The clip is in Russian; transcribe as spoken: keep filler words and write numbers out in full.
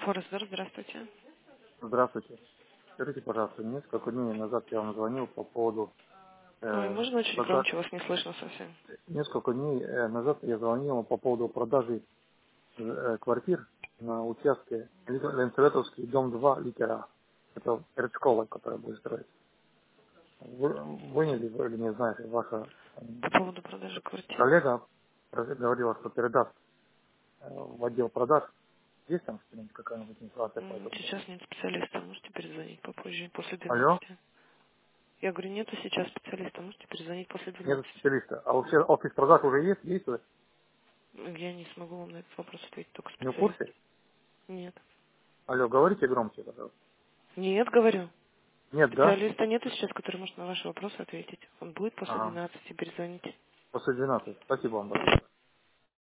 Форестер, здравствуйте. Здравствуйте. Скажите, пожалуйста, несколько дней назад я вам звонил по поводу Ой, э, можно чуть прода- громче, вас не слышно совсем. несколько дней э, назад я звонил вам по поводу продажи э, квартир на участке Ленцеветовский, дом два, литера А. Это перед школой, которая будет строить. Вы, вы не, или не знаете, ваша м, По поводу продажи квартир. коллега говорила, что передаст э, в отдел продаж. Есть там что-нибудь, какая-нибудь информация по М, этому поводу? Сейчас нет специалиста, можете перезвонить попозже, после Алло? двенадцати. Я говорю, нету сейчас специалиста, можете перезвонить после Нет двенадцати. специалиста. А вообще офис продаж уже есть? Есть? Я не смогу вам на этот вопрос ответить, только Не в специалист. курсе? Нет. Алло, говорите громче, пожалуйста. Нет, говорю. Нет, да? Специалиста нету сейчас, который может на ваши вопросы ответить. Он будет после Ага. двенадцати, перезвоните. После двенадцати. Спасибо вам большое.